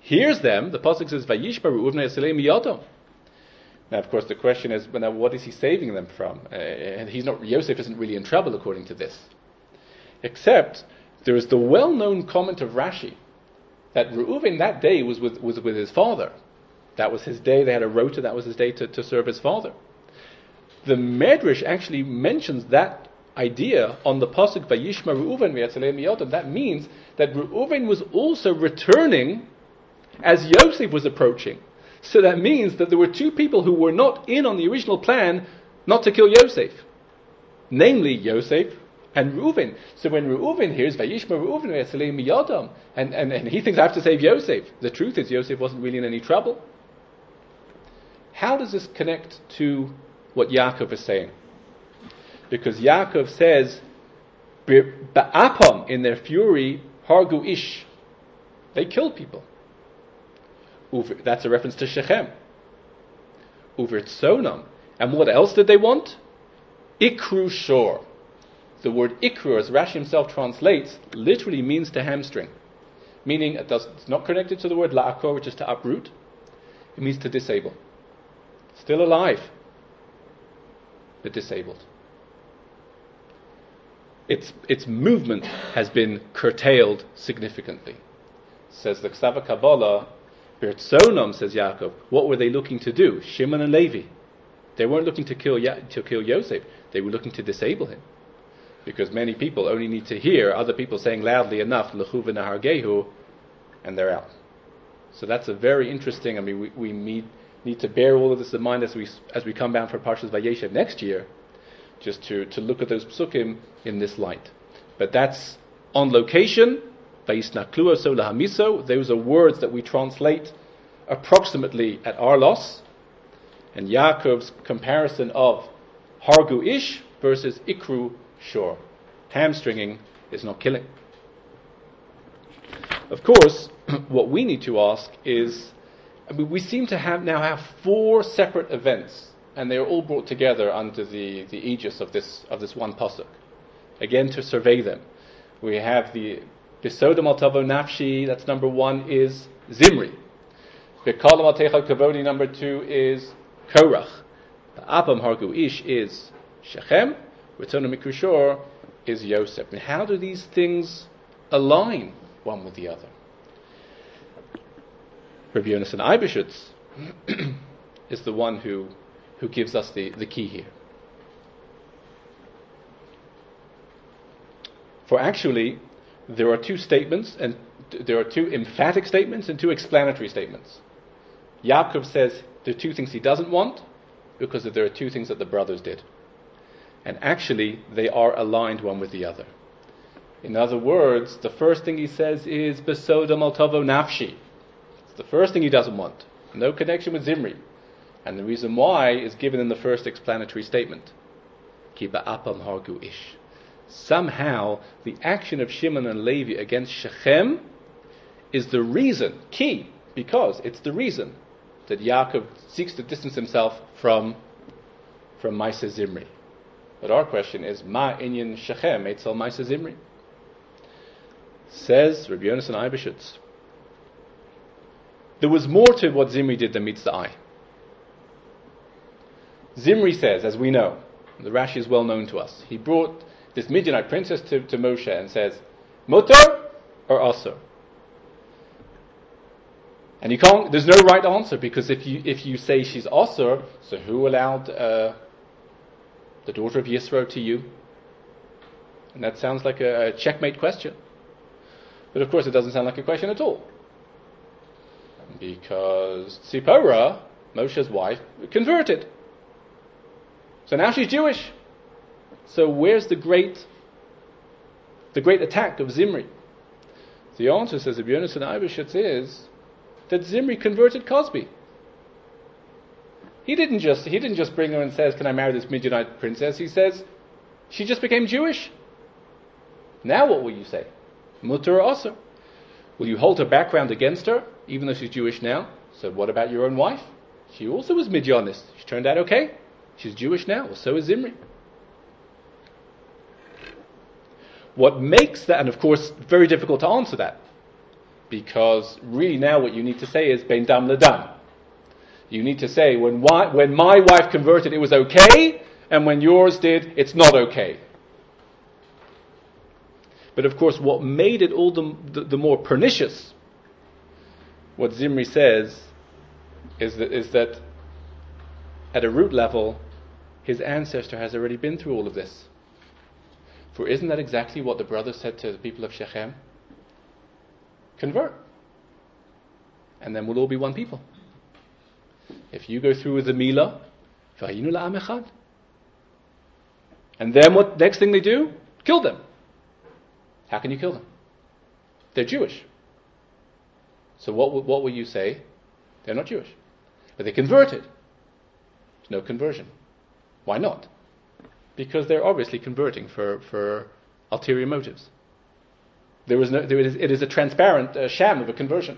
Speaker 1: hears them. The pasuk says, "Vayishma Reuven Yaselei miyado." Now, of course, the question is, well, now, what is he saving them from? Uh, and he's not. Yosef isn't really in trouble according to this, except there is the well-known comment of Rashi that Reuven that day was with was with his father. That was his day. They had a rota. That was his day to, to serve his father. The Medrash actually mentions that idea on the pasuk Vayishma Reuven v'Yatzalei miyodam. That means that Reuven was also returning as Yosef was approaching. So that means that there were two people who were not in on the original plan not to kill Yosef, namely Yosef and Reuven. So when Reuven hears Vayishma Reuven v'Yatzalei miyodam, and, and and he thinks I have to save Yosef, the truth is Yosef wasn't really in any trouble. How does this connect to what Yaakov is saying? Because Yaakov says, Ba'apam, in their fury, hargu ish. They killed people. That's a reference to Shechem. Uvirtzonam. And what else did they want? Ikru shor. The word ikru, as Rashi himself translates, literally means to hamstring. Meaning, it does, it's not connected to the word la'akor, which is to uproot. It means to disable. Still alive, but disabled. Its its movement has been curtailed significantly. Says the Ksava Kabbalah, Birtzonam, says Yaakov, what were they looking to do? Shimon and Levi. They weren't looking to kill ya- to kill Yosef. They were looking to disable him. Because many people only need to hear other people saying loudly enough, L'chu v'nahargehu, and they're out. So that's a very interesting, I mean, we, we need, need to bear all of this in mind as we as we come down for Parshas Vayeshev next year, just to, to look at those psukim in this light. But that's on location, Vayisnakluo so lahamiso, those are words that we translate approximately at our loss, and Yaakov's comparison of hargu ish versus ikru shor. Hamstringing is not killing. Of course, what we need to ask is, I mean, we seem to have now have four separate events, and they are all brought together under the, the aegis of this of this one pasuk. Again, to survey them, we have the Besodom al Tavo Nafshi. That's number one is Zimri. Bekalam al Techa Kavodi. Number two is Korach. Abam Hargu Ish is Shechem. Return Mikushor is Yosef. And how do these things align one with the other? Rabbi Yonasan Eibeshitz is the one who, who gives us the, the key here. For actually, there are two statements, and there are two emphatic statements and two explanatory statements. Yaakov says there are two things he doesn't want, because there are two things that the brothers did. And actually, they are aligned one with the other. In other words, the first thing he says is Besodom al Tavo Nafshi. It's the first thing he doesn't want. No connection with Zimri. And the reason why is given in the first explanatory statement. Ki ba'apam hargu ish. Somehow, the action of Shimon and Levi against Shechem is the reason, key, because it's the reason that Yaakov seeks to distance himself from, from Maaseh Zimri. But our question is, Ma inyan Shechem etzel Maaseh Zimri? Says Rabbi Yonasan Eibeshitz, there was more to what Zimri did than meets the eye. Zimri says, as we know, the Rashi is well known to us, he brought this Midianite princess to, to Moshe and says, Mutar or Asur? And you can't, there's no right answer, because if you if you say she's Asur, so who allowed uh, the daughter of Yisro to you? And that sounds like a, a checkmate question. But of course it doesn't sound like a question at all. Because Tzipora, Moshe's wife, converted. So now she's Jewish. So where's the great the great attack of Zimri? The answer, says Rabbi Yonasan Eibeshitz, is that Zimri converted Cosby. He didn't just he didn't just bring her and says, can I marry this Midianite princess? He says, she just became Jewish. Now what will you say? Mutar or Asur? Will you hold her background against her, even though she's Jewish now? So what about your own wife? She also was Midianist. She turned out okay. She's Jewish now. Well, so is Zimri. What makes that, and of course, very difficult to answer that, Because really now what you need to say is ben dam ledam. You need to say, when wi- when my wife converted, it was okay, and when yours did, it's not okay. But of course, what made it all the, the, the more pernicious, what Zimri says, is that, is that at a root level, his ancestor has already been through all of this. For isn't that exactly what the brother said to the people of Shechem? Convert. And then we'll all be one people. If you go through with the Milah, v'hayinu la'am echad. And then what next thing they do? Kill them. How can you kill them? They're Jewish. So what what will you say? They're not Jewish. But they converted. There's no conversion. Why not? Because they're obviously converting for, for ulterior motives. There is no, there is, it is a transparent uh, sham of a conversion.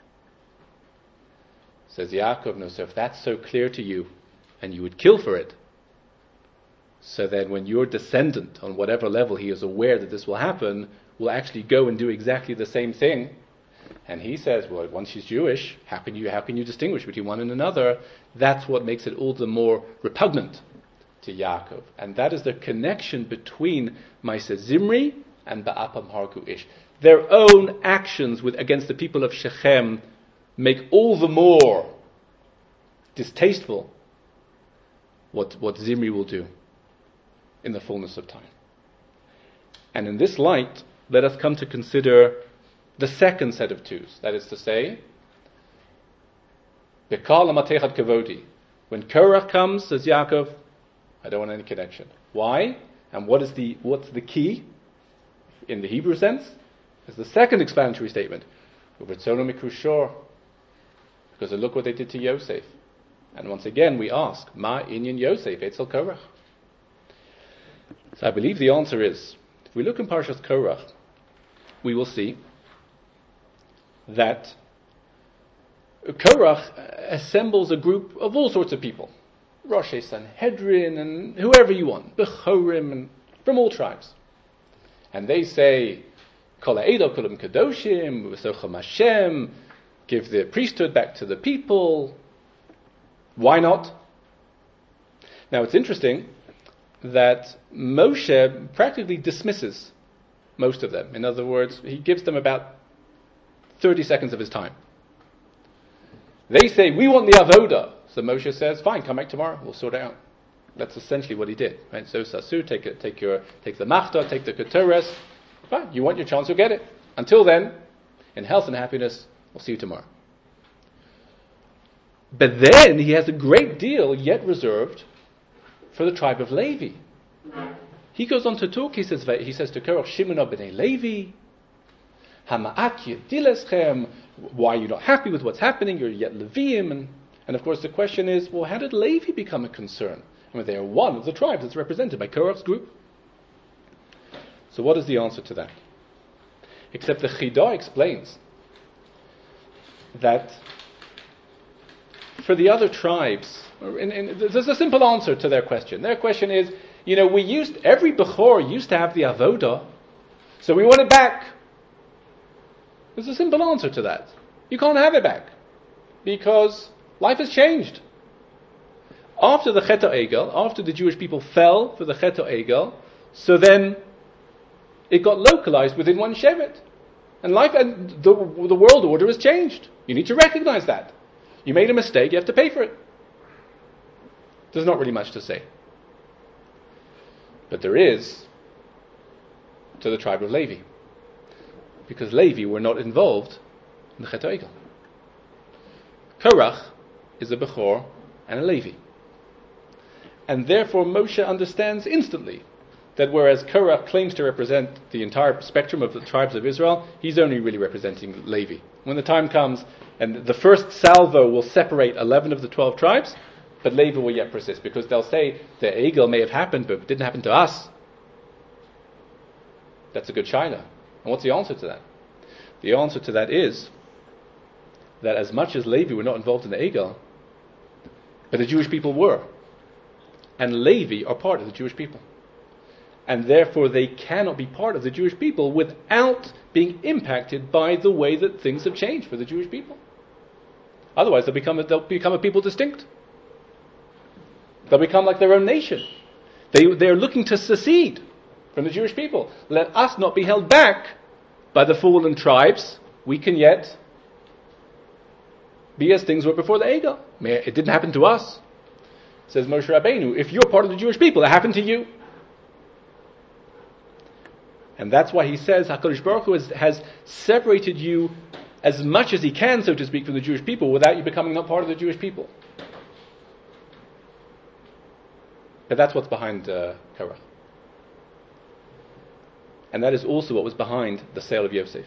Speaker 1: Says Yaakov, no, so if that's so clear to you, and you would kill for it, so then when your descendant, on whatever level he is aware that this will happen, will actually go and do exactly the same thing, and he says, well, once she's Jewish, how can you how can you distinguish between one and another? That's what makes it all the more repugnant to Yaakov. And that is the connection between Maaseh Zimri and Ba'apam Hargu Ish. Their own actions with against the people of Shechem make all the more distasteful what, what Zimri will do in the fullness of time. And in this light, let us come to consider the second set of twos. That is to say, Bekal Amatechat Kavodi. When Korach comes, says Yaakov, I don't want any connection. Why? And what is the what's the key in the Hebrew sense? Is the second explanatory statement. Because look what they did to Yosef. And once again we ask, Ma inyan Yosef etzel Korach. So I believe the answer is, if we look in Parshas Korach, we will see that Korach assembles a group of all sorts of people. Rosh Sanhedrin and whoever you want, Bechorim, and from all tribes. And they say, Kol ha'edo kulam kadoshim, v'socham Hashem, give the priesthood back to the people. Why not? Now it's interesting that Moshe practically dismisses most of them. In other words, he gives them about thirty seconds of his time. They say, we want the avoda. So Moshe says, fine, come back tomorrow, we'll sort it out. That's essentially what he did. Right? So Sasu, take it, take your, take the machta, take the ketores. Fine, you want your chance, you'll get it. Until then, in health and happiness, we'll see you tomorrow. But then he has a great deal yet reserved for the tribe of Levi. He goes on to talk, he says, he says to Korach, Shimon b'nei Levi, Hama'at yedileschem, why are you not happy with what's happening? You're yet Leviim. And, and of course the question is, well, how did Levi become a concern? I mean, they are one of the tribes that's represented by Korach's group. So what is the answer to that? Except the Chidah explains that for the other tribes, in, in, there's a simple answer to their question. Their question is, you know, we used, every Bechor used to have the Avodah, so we want it back. There's a simple answer to that. You can't have it back, because life has changed. After the Chet HaEgel, after the Jewish people fell for the Chet HaEgel, so then it got localized within one Shevet. And life and the, the world order has changed. You need to recognize that. You made a mistake, you have to pay for it. There's not really much to say. But there is to the tribe of Levi. Because Levi were not involved in the Chet HaEgel. Korach is a Bechor and a Levi. And therefore Moshe understands instantly that whereas Korach claims to represent the entire spectrum of the tribes of Israel, he's only really representing Levi. When the time comes, and the first salvo will separate eleven of the twelve tribes, but Levi will yet persist, because they'll say the Egel may have happened, but it didn't happen to us. That's a good shaila. And what's the answer to that? The answer to that is that as much as Levi were not involved in the Egel, but the Jewish people were. And Levi are part of the Jewish people. and therefore they cannot be part of the Jewish people without being impacted by the way that things have changed for the Jewish people. Otherwise, they'll become a, they'll become a people distinct. They'll become like their own nation. They they're looking to secede from the Jewish people. Let us not be held back by the fallen tribes. We can yet be as things were before the Egel. It didn't happen to us. Says Moshe Rabbeinu, if you're part of the Jewish people, it happened to you. And that's why he says HaKadosh Baruch Hu has, has separated you as much as he can, so to speak, from the Jewish people without you becoming not part of the Jewish people. But that's what's behind uh, Korach. And that is also what was behind the sale of Yosef.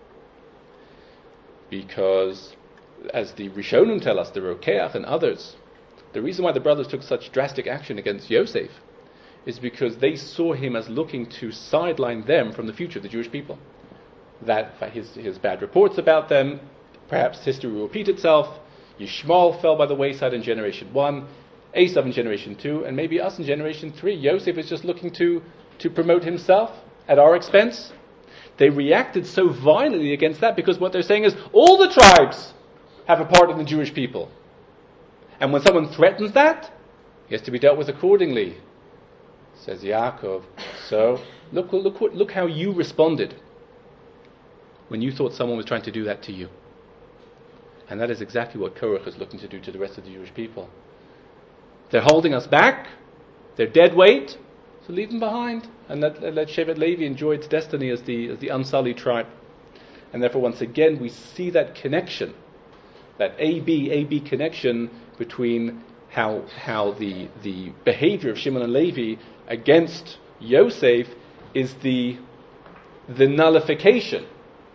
Speaker 1: Because, as the Rishonim tell us, the Rokeach and others, the reason why the brothers took such drastic action against Yosef is because they saw him as looking to sideline them from the future of the Jewish people. That his, his bad reports about them, perhaps history will repeat itself. Yishmael fell by the wayside in generation one, Esav in generation two, and maybe us in generation three. Yosef is just looking to, to promote himself at our expense. They reacted so violently against that because what they're saying is all the tribes have a part in the Jewish people. And when someone threatens that, he has to be dealt with accordingly, says Yaakov. So look, look, look how you responded when you thought someone was trying to do that to you. And that is exactly what Korach is looking to do to the rest of the Jewish people. They're holding us back. They're dead weight. So leave them behind and let, let Shevet Levi enjoy its destiny as the, as the unsullied tribe. And therefore, once again, we see that connection, that A B, A B connection between how how the the behavior of Shimon and Levi against Yosef is the the nullification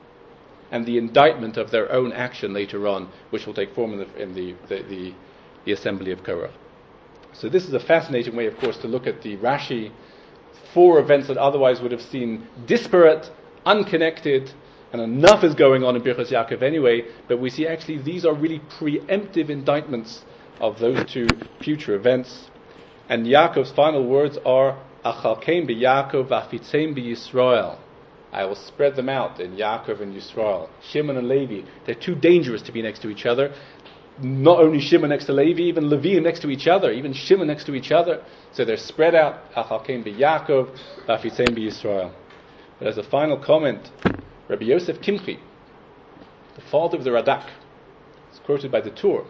Speaker 1: and the indictment of their own action later on, which will take form in the in the the, the, the assembly of Korah. So this is a fascinating way, of course, to look at the Rashi, four events that otherwise would have seemed disparate, unconnected, and enough is going on in Birchos Yaakov anyway, but we see actually these are really preemptive indictments of those two future events. And Yaakov's final words are, Achalkeim b'Yaakov v'afitzeim b'Yisrael. I will spread them out in Yaakov and Yisrael. Shimon and Levi, they're too dangerous to be next to each other. Not only Shimon next to Levi, even Levi next to each other, even Shimon next to each other. So they're spread out, Achalkeim b'Yaakov v'afitzeim b'Yisrael. But as a final comment, Rabbi Yosef Kimchi, the father of the Radak, is quoted by the Tur.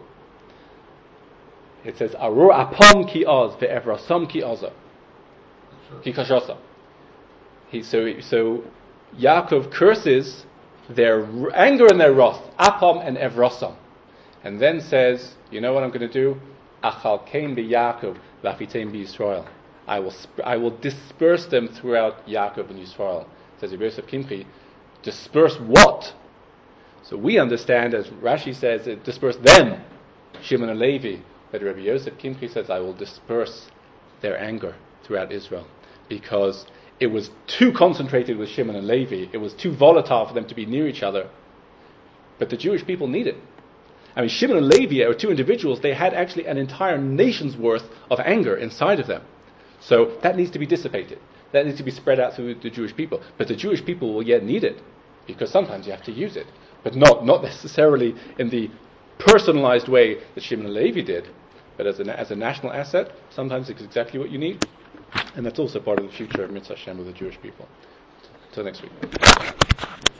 Speaker 1: It says, Arur apam ki oz ve'evrasam ki oza. Ki kashosa. He, so, so Yaakov curses their anger and their wrath, apam and evrasam. And then says, you know what I'm going to do? Achal kein b'Yaakov v'afitein b'Yisrael. I will sp- I will disperse them throughout Yaakov and Yisrael. Says Rabbi Yosef Kimchi, disperse what? So we understand, as Rashi says, it disperse them, Shimon and Levi. But Rabbi Yosef Kimchi says, I will disperse their anger throughout Israel. Because it was too concentrated with Shimon and Levi. It was too volatile for them to be near each other. But the Jewish people need it. I mean, Shimon and Levi are two individuals. They had actually an entire nation's worth of anger inside of them. So that needs to be dissipated. That needs to be spread out through the Jewish people. But the Jewish people will yet need it, because sometimes you have to use it. But not not necessarily in the personalized way that Shimon and Levi did, but as a, as a national asset, sometimes it's exactly what you need. And that's also part of the future of Mitzvah Hashem with the Jewish people. Until next week.